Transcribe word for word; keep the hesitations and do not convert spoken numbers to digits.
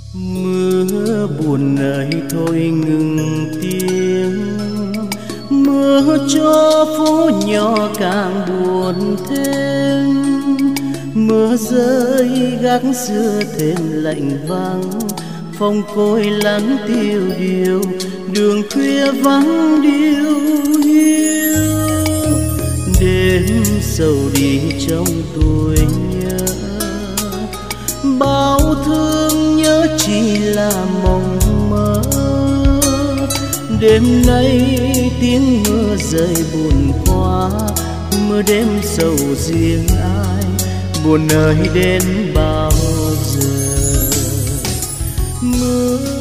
Mưa buồn này thôi ngừng tiếng, mưa cho phố nhỏ càng buồn thêm. Mưa rơi gác xưa thêm lạnh vắng, phòng côi lắng tiêu điều, đường khuya vắng điêu hiu. Đêm sầu đi trong tôi nhớ, bao thương nhớ chỉ là mộng mơ. Đêm nay tiếng mưa rơi buồn quá, mưa đêm sầu riêng ai, buồn nơi đến bao giờ. Mưa